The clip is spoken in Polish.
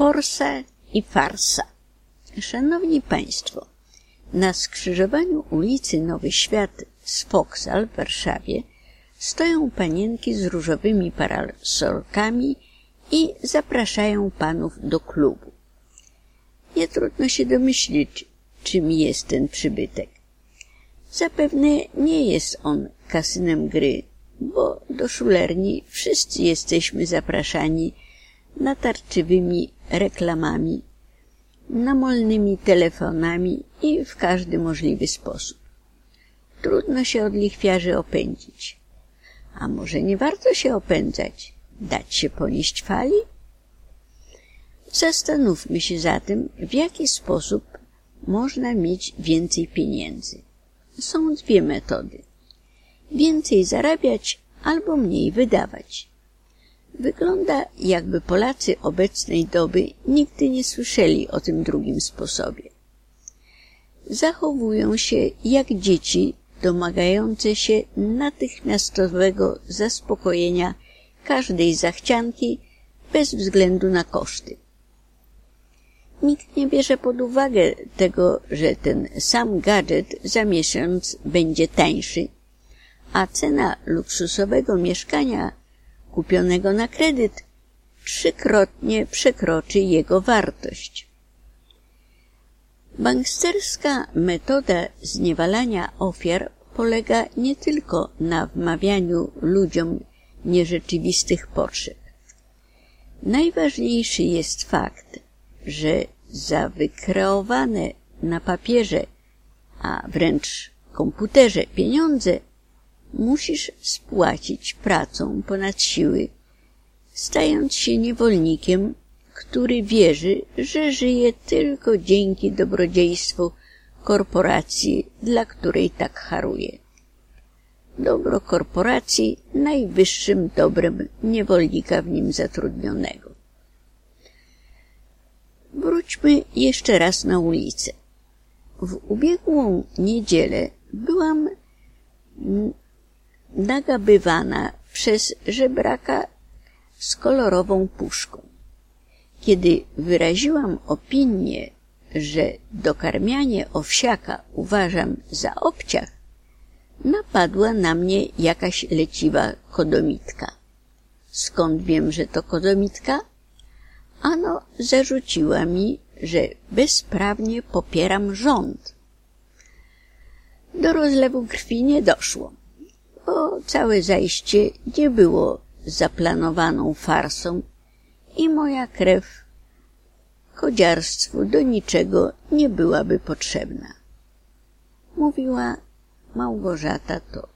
Forsa i farsa. Szanowni Państwo, na skrzyżowaniu ulicy Nowy Świat z Vauxhall w Warszawie stoją panienki z różowymi parasolkami i zapraszają panów do klubu. Nie trudno się domyślić, czym jest ten przybytek. Zapewne nie jest on kasynem gry, bo do szulerni wszyscy jesteśmy zapraszani natarczywymi reklamami, namolnymi telefonami i w każdy możliwy sposób. Trudno się od lichwiarzy opędzić. A może nie warto się opędzać? Dać się ponieść fali? Zastanówmy się zatem, w jaki sposób można mieć więcej pieniędzy. Są dwie metody. Więcej zarabiać albo mniej wydawać. Wygląda, jakby Polacy obecnej doby nigdy nie słyszeli o tym drugim sposobie. Zachowują się jak dzieci domagające się natychmiastowego zaspokojenia każdej zachcianki bez względu na koszty. Nikt nie bierze pod uwagę tego, że ten sam gadżet za miesiąc będzie tańszy, a cena luksusowego mieszkania kupionego na kredyt trzykrotnie przekroczy jego wartość. Banksterska metoda zniewalania ofiar polega nie tylko na wmawianiu ludziom nierzeczywistych potrzeb. Najważniejszy jest fakt, że za wykreowane na papierze, a wręcz komputerze pieniądze musisz spłacić pracą ponad siły, stając się niewolnikiem, który wierzy, że żyje tylko dzięki dobrodziejstwu korporacji, dla której tak haruje. Dobro korporacji najwyższym dobrem niewolnika w nim zatrudnionego. Wróćmy jeszcze raz na ulicę. W ubiegłą niedzielę byłam nagabywana przez żebraka z kolorową puszką. Kiedy wyraziłam opinię, że dokarmianie owsiaka uważam za obciach, napadła na mnie jakaś leciwa kodomitka. Skąd wiem, że to kodomitka? Ano, zarzuciła mi, że bezprawnie popieram rząd. Do rozlewu krwi nie doszło, bo całe zajście nie było zaplanowaną farsą i moja krew kodziarstwu do niczego nie byłaby potrzebna. Mówiła Małgorzata Tor.